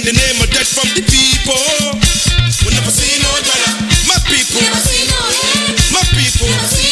in the name of death from the people. We never see no dollar. My people. My people.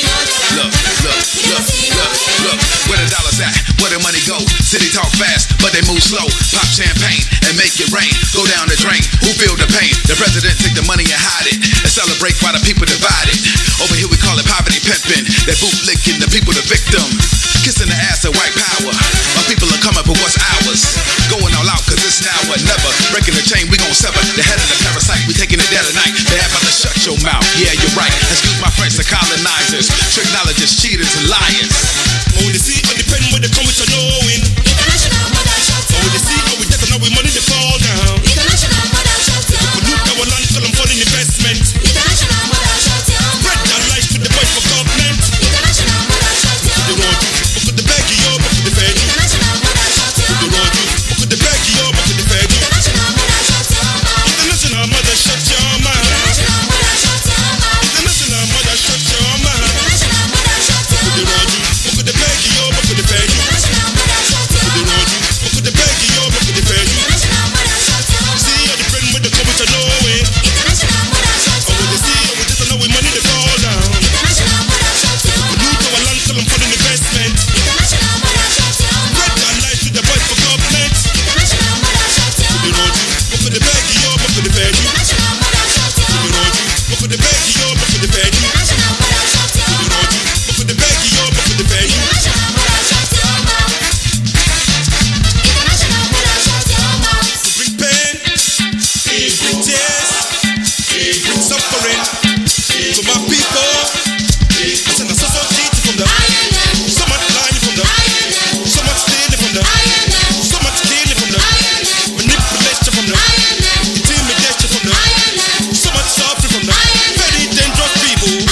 Look, where the dollars at? Where the money go? City talk fast, but they move slow. Pop champagne and make it rain. Go down the drain. Who feel the pain? The president take the money and hide it, and celebrate while the people divided. Over here we call it poverty pimping. That bootlicking, the people the victim. Kissing the ass of white power. My people are coming for what's ours. Going all out cause it's now or never. Breaking the chain, we gon' sever the head of the parasite. We taking it dead at night. They about to shut your mouth. Yeah, you're right. Excuse my French, the colonizers, tricknologists, cheaters, and liars. Only see on the pen where they come with your knowing. International mother shouting. Only see how we get and how we money they fall down. International mother shouting. Pollute our land, call them foreign investment. International mother shouting. Spread their lies to the voice for government. International mother shouting. They want you, but could the beg you, but could the fed you. International mother shouting. They want you, but could the beg you, but could the fed you. International mother shouting. International mother shut your mouth. International mother shouting. International mother shut your mouth. International mother shouting. They want you, but could the beg you, but could the fed you. International mother shouting. They want you, but could the beg you, but could the fed you. International mother shouting. See how the friend with the come with your knowing. International mother shouting. Oh, when they see how we just know we money they fall down. International mother shouting. Pollute our land, call them foreign investment. International mother shouting. Spread their lies to the voice for government. International mother shouting. They want you, but could the beg you, but could the fed you. International mother shouting. They want you, but could the beg you, but could the fed you. International mother shouting. They want you, but could the beg you, but could the fed you. International mother shouting. International mother shouting. Bring pain, bring tears, bring suffering to my people. I send a society from them. So much lying from them. So much stealing from them. So much killing from them. Manipulation from them. Intimidation from them. So much suffering from them. Very dangerous people.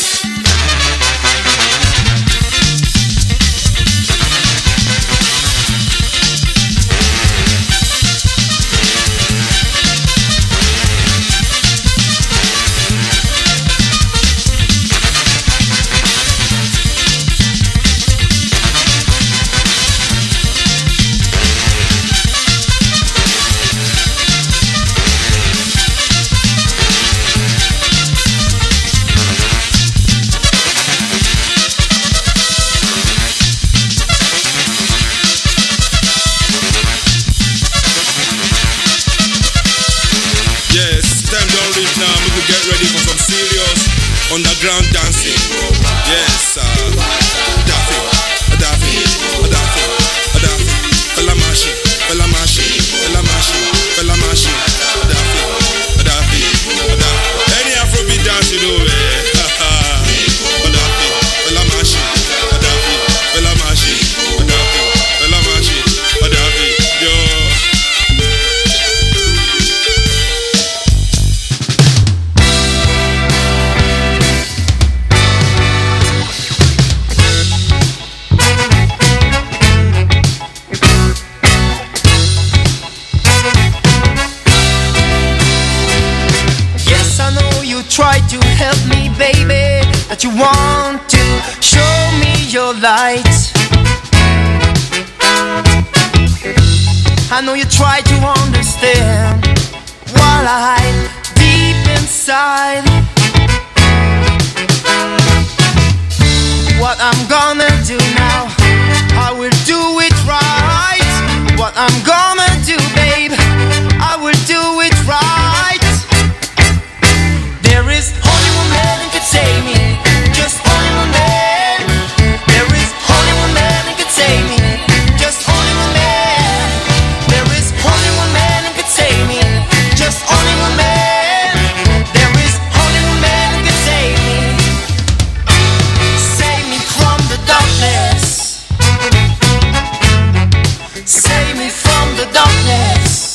Yes, time don't reach now. We will get ready for some serious underground dancing. Yes, Daffy, Fela Mashi, Daffy. Any Afrobeat dance you know, Daffy, Fela Mashi, Daffy, yo. Try to help me, baby, that you want to show me your light. I know you try to understand while I hide deep inside. What I'm gonna do now, I will do it right. What I'm gonna do, babe, I will do it right. There is only one man who could save me. Just only one man. There is only one man who could save me. Just only one man. There is only one man who could save me. Just only one man. There is only one man who could save me. Save me from the darkness. Save me from the darkness.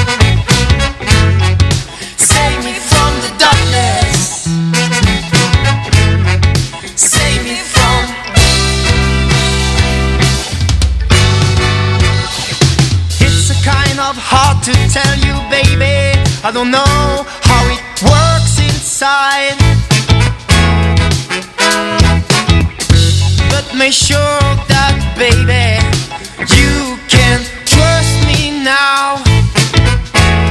Save me from the darkness. Save me from. It's a kind of hard to tell you, baby. I don't know how it works inside, but make sure that, baby, you can trust me now.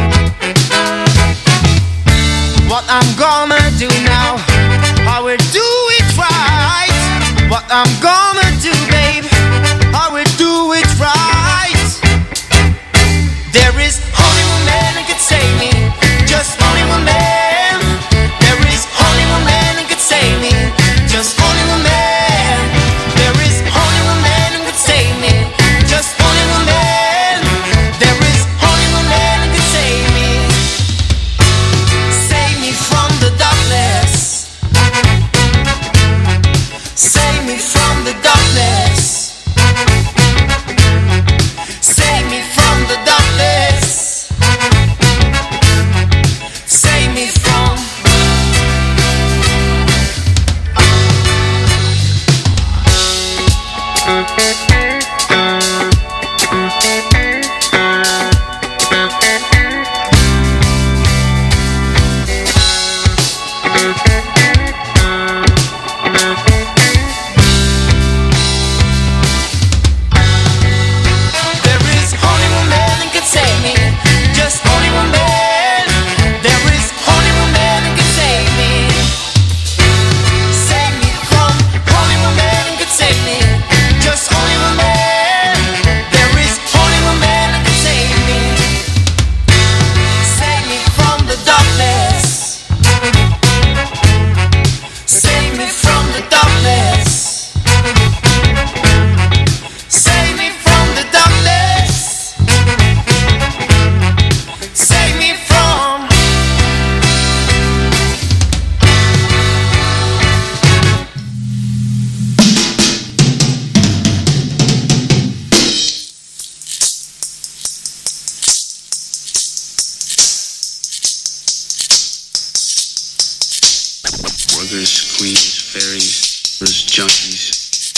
Buggers, queens, fairies, there's junkies.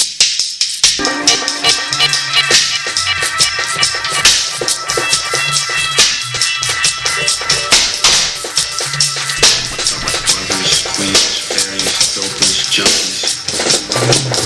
Buggers, queens, fairies, dopers, junkies.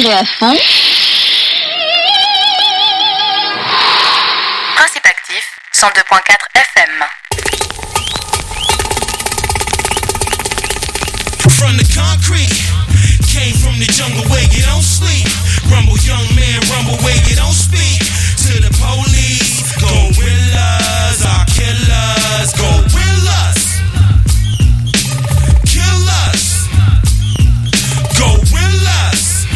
vibrez à fond. Principe actif, 102.4 FM. From the concrete, came from the jungle where you don't sleep. Rumble, young man, rumble where you don't speak. To the police, gorillas are killers, gorillas. Kill us, gorillas.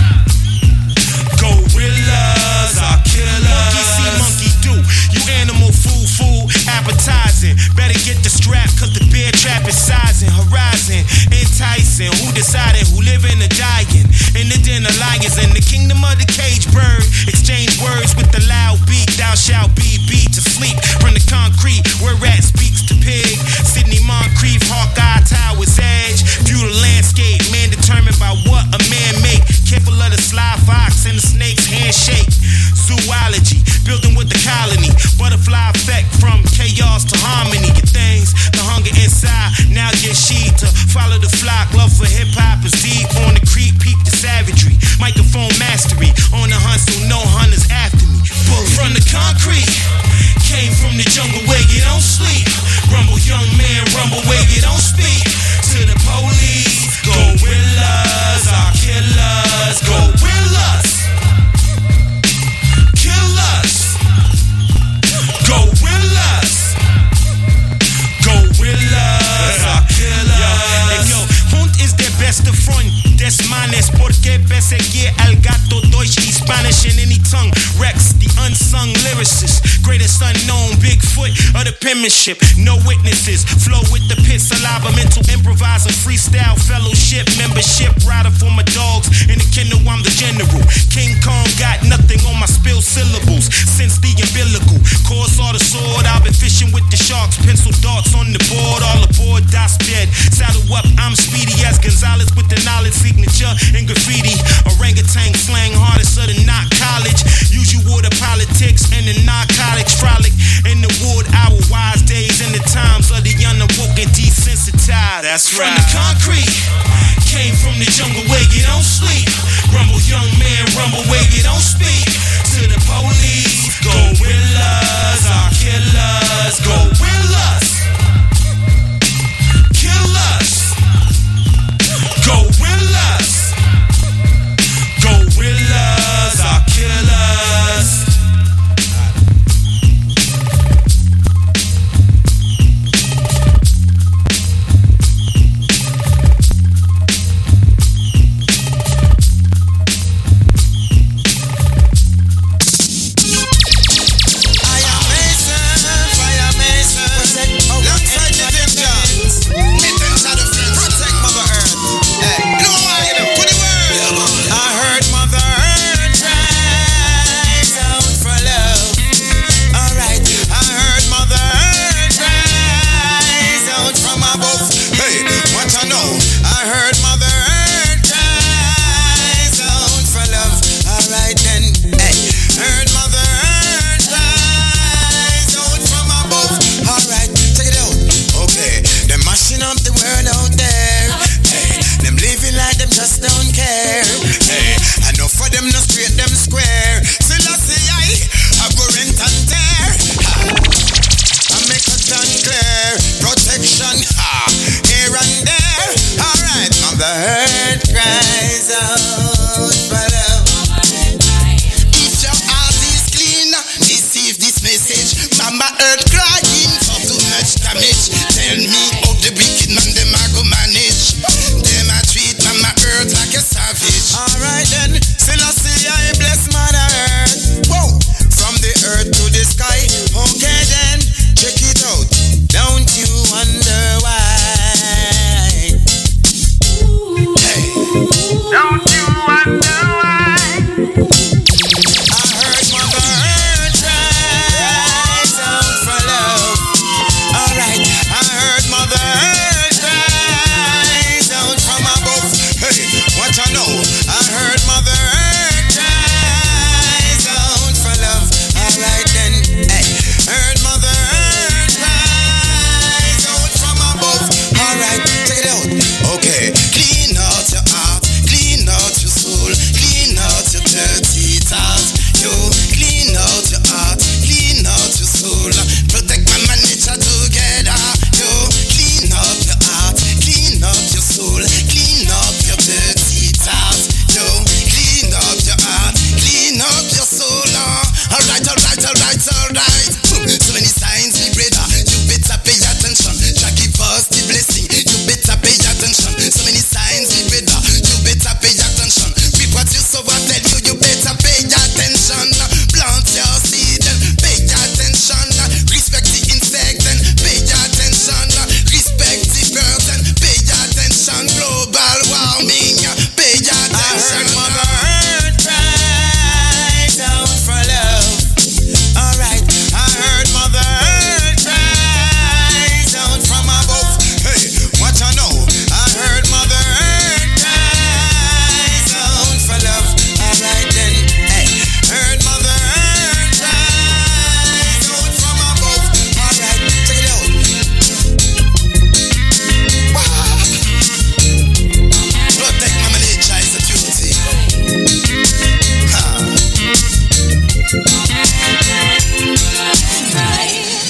Gorillas are killers. Monkey see, monkey do. You animal food, appetizing. Better get the strap, cause the bear trap is sizing. Horizon, enticing. Who decided who living or dying? In the den of lions, in the kingdom of the cage bird. Exchange words with the loud beat. Thou shalt be beat to sleep. From the concrete, where rat speaks to pig. Sydney Moncrief, Hawkeye Tower's edge. View the landscape, man determined by what a man make. Careful of the sly fox and the snake's handshake. Zoology, building with the colony. Butterfly effect from chaos to harmony. Your things, the hunger inside. Now get she to follow the flock. Love for hip hop is deep on the creek. Peep the savagery. Microphone mastery. On the hunt, so no hunters after me. Bully. From the concrete, came from the jungle where you don't sleep. Rumble, young man, rumble where you don't speak. To the police, gorillas are killers, gorillas. Kill us, gorillas. Gorillas are killers. Yo, Hunt is their best of front. Desmanes porque perseguir al gato Deutsch y Spanish in any tongue. Rex, the unsung lyricist. Greatest unknown, Bigfoot of the penmanship. No witnesses. Flow with the pit saliva. Mental improviser. Freestyle fellowship. Membership. Rider for my dogs. In the kennel, I'm the general. King Kong got nothing on my spill syllables. Since the umbilical. Course all the sword. I've been fishing with the sharks. Pencil darts on the board. All aboard. Das bed. Saddle up. I'm speedy as Gonzalez with the knowledge. Signature and graffiti. Orangutan slang. Hardest of the not college. Usual the politics and the narcotics. Frolic in the wood. Our wise days and the times of the unawoke and desensitized. That's right. From the concrete. Came from the jungle where you don't sleep. Rumble, young man, rumble where you don't speak. To the police, gorillas are killers, gorillas. Kill us, gorillas. Gorillas are killers.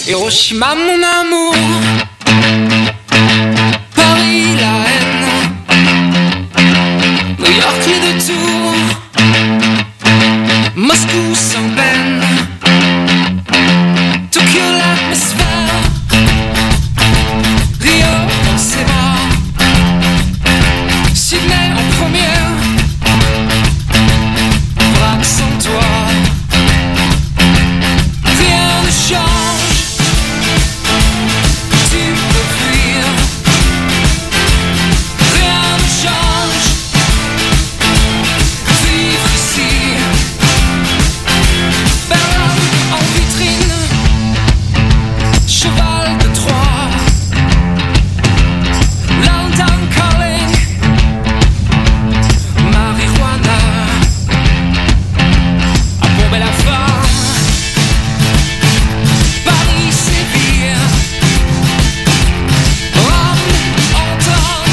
Hiroshima mon amour, Paris la haine, New York les deux tours, Moscou sans peine, Tokyo l'atmosphère, Rio dans ses bras, Sydney en première, Prague sans toi, rien ne change, tu peux fuir, rien ne change, vivre ici, Berlin en vitrine, cheval de Troie, London calling, marijuana, à bomber la femme, Paris sévir, Rome entend,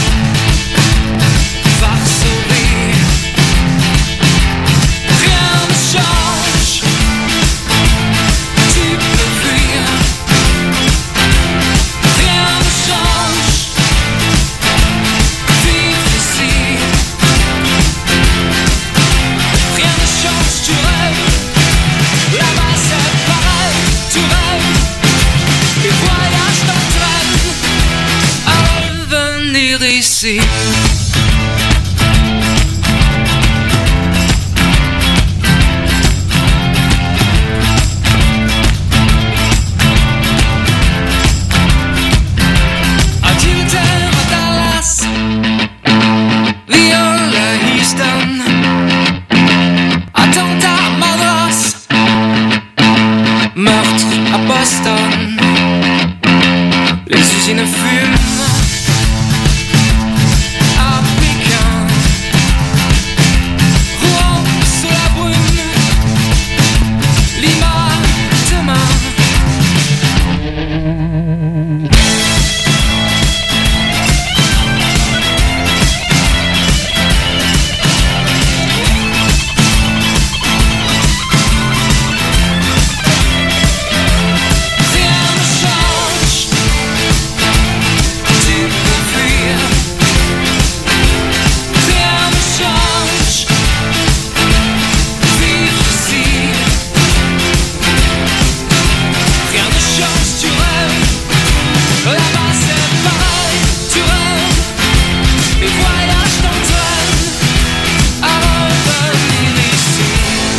Varsovie, rien ne change, tu peux fuir, rien ne change, vivre ici, rien ne change, tu rêves, là-bas c'est pareil, tu rêves, les voyages t'entraînent à revenir ici. Adultère à Dallas, viol à Houston, attentat à Madras, meurtre à Boston, les usines fument à Pékin, Rouen sous la brume, Lima demain. Rien ne change, tu peux fuir, rien ne change, vivre ici, rien ne change, tu rêves, là-bas c'est pareil, tu rêves, les voyages t'entraînent à revenir ici.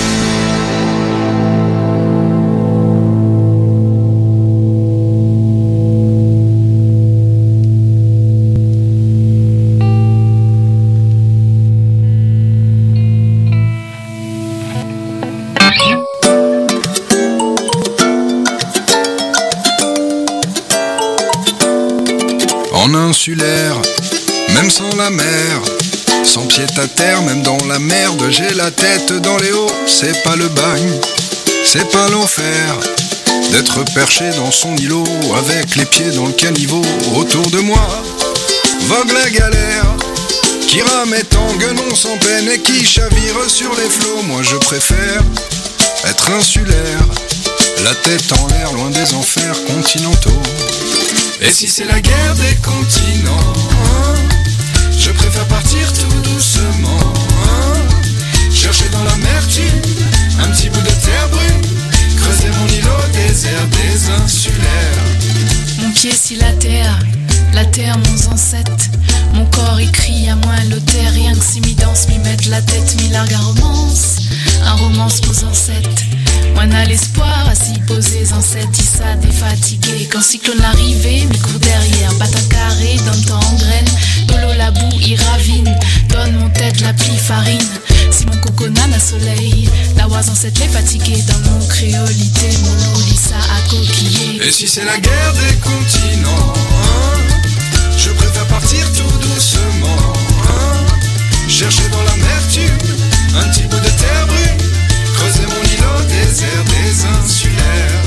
En insulaire, même sans la mer, sans pied à terre, même dans la merde, j'ai la tête dans les hauts. C'est pas le bagne, c'est pas l'enfer, d'être perché dans son îlot, avec les pieds dans le caniveau. Autour de moi, vogue la galère, qui rame et tanguenon sans peine et qui chavire sur les flots. Moi je préfère être insulaire, la tête en l'air, loin des enfers continentaux. Et si c'est la guerre des continents, je préfère partir tout doucement, chercher dans l'amertume un petit bout de terre brune, creuser mon îlot au désert des insulaires. Mon pied si la terre mon ancêtre. Mon corps écrit à moins l'auteur, rien que si mi danse, mi mette la tête, mi largue à romance. Un romance pose ancêtre. Moi n'a l'espoir à s'y poser ancêtre, ça défatigué. Quand cyclone l'arrivée, mi court derrière, bat un carré, donne temps en graine. Dolo la boue, il ravine, donne mon tête la plie farine. Si mon coconane à soleil, la oise ancêtre les fatigué dans mon créolité, mon lolissa à coquiller. Et si c'est la guerre des continents, je préfère partir tout doucement, chercher dans l'amertume un petit bout de terre brune, creuser mon îlot au désert des insulaires.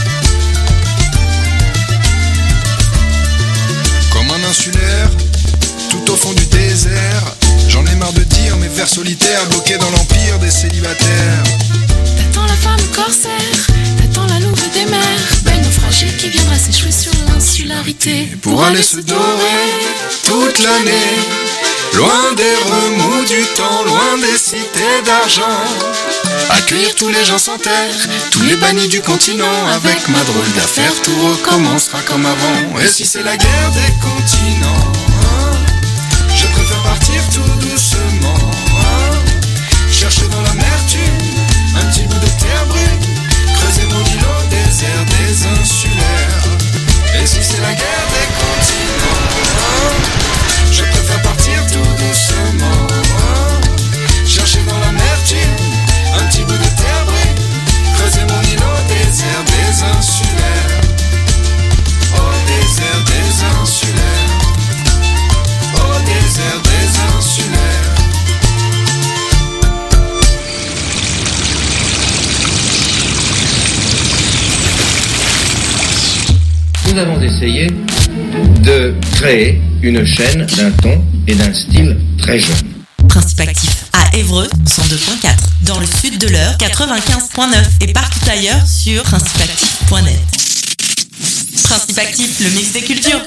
Comme un insulaire, tout au fond du désert. J'en ai marre de dire mes vers solitaires, bloqués dans l'empire des célibataires. T'attends la femme corsaire, t'attends la louve des mers, belle naufragée qui viendra s'échouer sur l'insularité Pour aller se dorer toute l'année, loin des remous du temps, loin des cités d'argent. Accueillir tous les gens sans terre, tous les bannis du continent. Avec ma drôle d'affaire, tout recommencera comme avant. Et si c'est la guerre des continents, je préfère partir tout doucement, chercher dans l'amertume un petit bout de terre brune, creuser mon îlot au désert des insulaires. Et si c'est la guerre des continents, je préfère partir tout doucement, chercher dans l'amertume un petit bout de terre brune, creuser mon îlot au désert des insulaires. Au désert des insulaires. Au désert des insulaires. Nous avons essayé de créer une chaîne d'un ton et d'un style très jeune. Principe actif à Évreux 102.4, dans le sud de l'Eure 95.9 et partout ailleurs sur principeactif.net. Principe actif, le mix des cultures.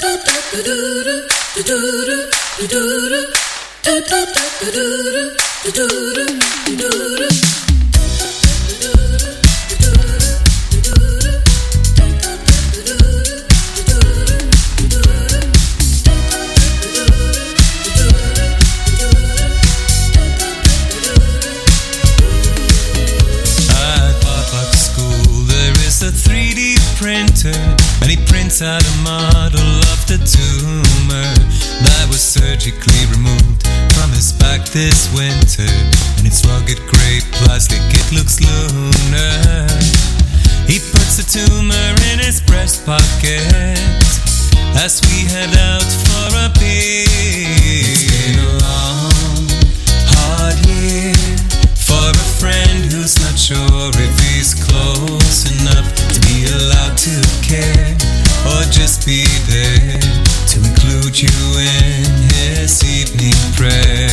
A 3D printer, and he prints out a model of the tumor that was surgically removed from his back this winter. And its rugged gray plastic, it looks lunar. He puts the tumor in his breast pocket as we head out for a beer. It's been a long, hard year for a friend who's not sure if he's close enough to be allowed to care, or just be there to include you in his evening prayer.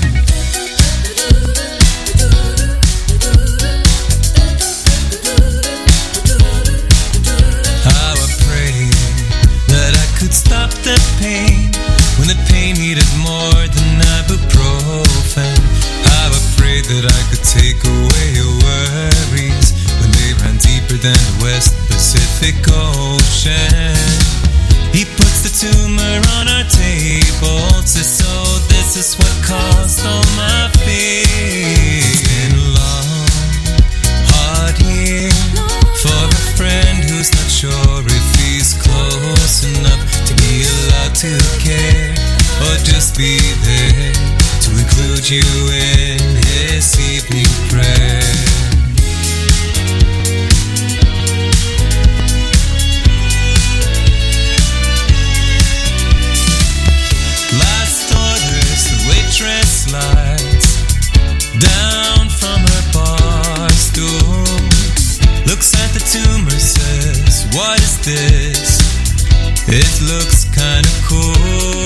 How I pray that I could stop the pain when the pain needed more than ibuprofen. How I pray that I could take away your worries when they ran deeper than the West Pacific Ocean. He puts the tumor on our table, says, so this is what caused all my fears. It's been a long, hard year for a friend who's not sure if he's close enough to be allowed to care, or just be there to include you in his evening prayer. Last orders, the waitress slides down from her bar stool, looks at the tumor, says, what is this? It looks kinda cool.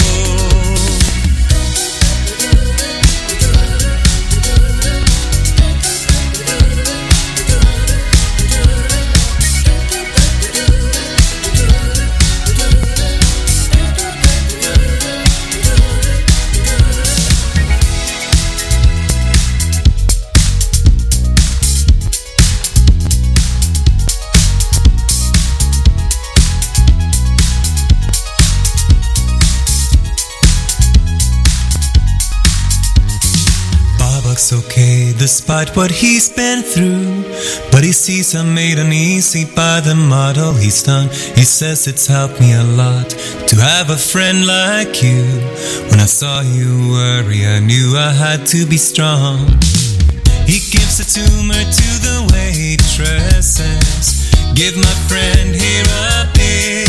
Okay, despite what he's been through, but he sees I'm made uneasy by the model he's done. He says it's helped me a lot to have a friend like you. When I saw you worry, I knew I had to be strong. He gives a tumor to the waitresses, give my friend here a beer.